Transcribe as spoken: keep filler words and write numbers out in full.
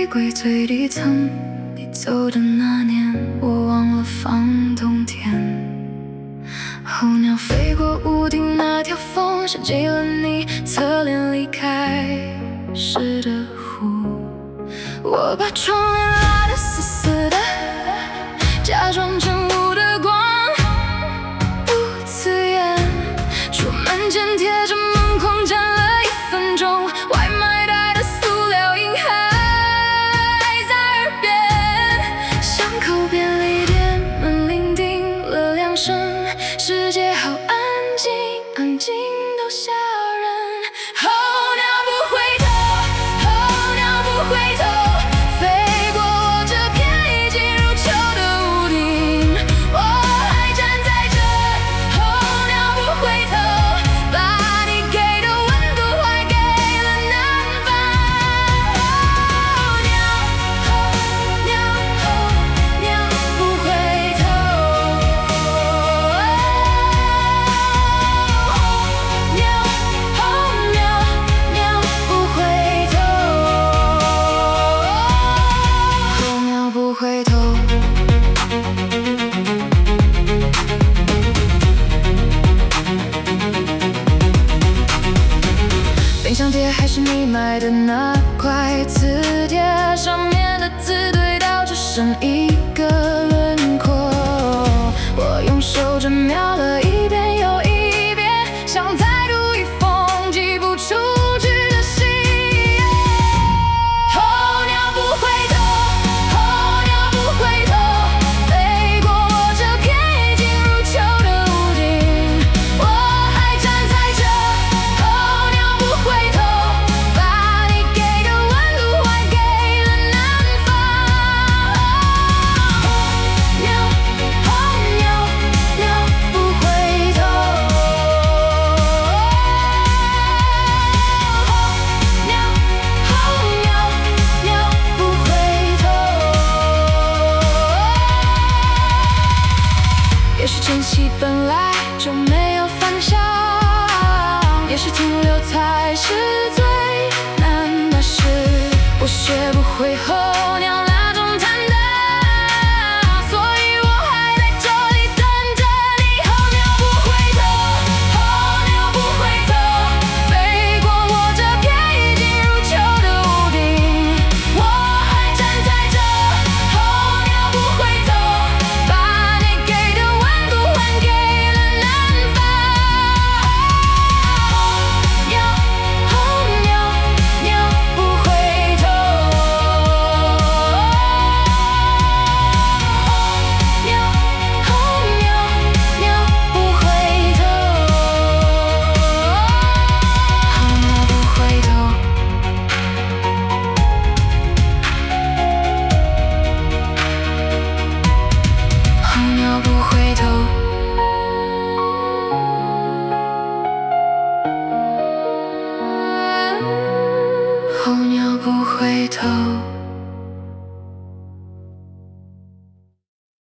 玫瑰最底层，你走的那年，我忘了放冬天。候鸟飞过屋顶那条缝，像记了你侧脸离开时的湖。我把窗帘拉得死死的，假装成雾的光，不刺眼。出门前贴着门框站了一分钟，外卖袋的塑料音还在耳边。巷口便利店门铃叮了两声，世界好安静，安静到吓人。候鸟不回头，候鸟不回头，飞过我这片已经入秋的屋顶。我还站在这，候鸟不回头，把你给的温度还给了南方。候鸟，候鸟，候鸟不回头，候鸟，候鸟，鸟不回头，候鸟不回头。冰箱贴还是你买的那块磁铁，上面的字对到只剩一个轮廓。我用手指描了一遍又一遍，想再读一封寄不出去的信。候鸟不回头，候鸟不回头，飞过我这片已经入秋的屋顶。我还站在这，候鸟不回头，把你给的温度还给了南方。候鸟，候鸟，鸟不回头，候鸟，候鸟，鸟不回头。也许珍惜本来就没有方向，也许停留才是